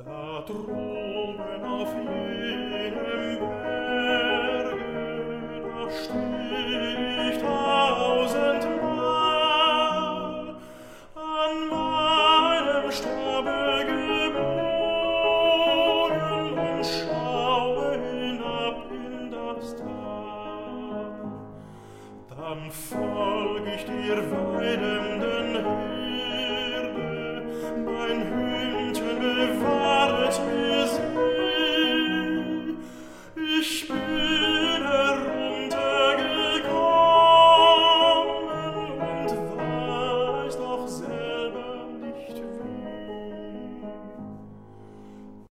Da droben auf jenem Berge, da steh ich tausendmal an meinem Stabe gebogen und schaue hinab in das Tal. Dann folg ich dir weidenden Herde, mein Hündchen bewahret mir sie. Ich bin